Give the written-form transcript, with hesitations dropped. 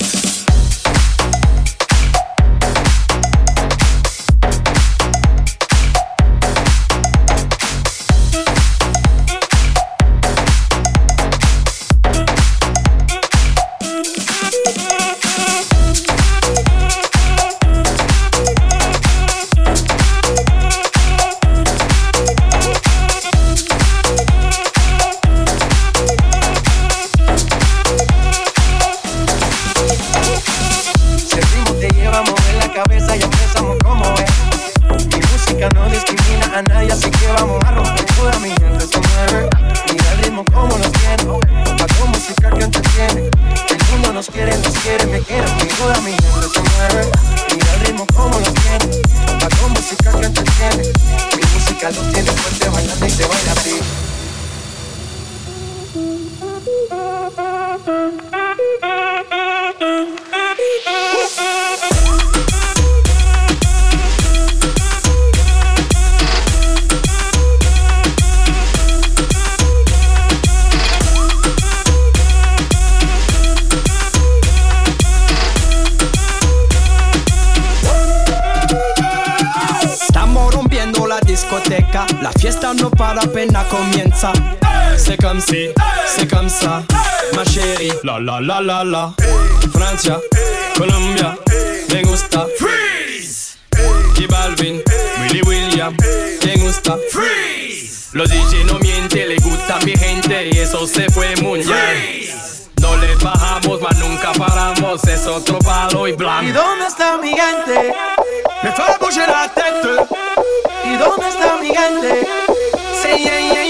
La fiesta no para, apenas comienza. C'est comme si, c'est comme ça, ma chérie. La la la la la. Francia, Colombia, me gusta. Freeze. J Balvin, Willy William, me gusta. Freeze. Los DJ no mienten, le gusta mi gente y eso se fue muy bien. No le bajamos, mas nunca paramos, es otro palo y blanco. ¿Y dónde está mi gente? Me fera bouger la tête. ¿Y dónde está mi gente? Say yeah yeah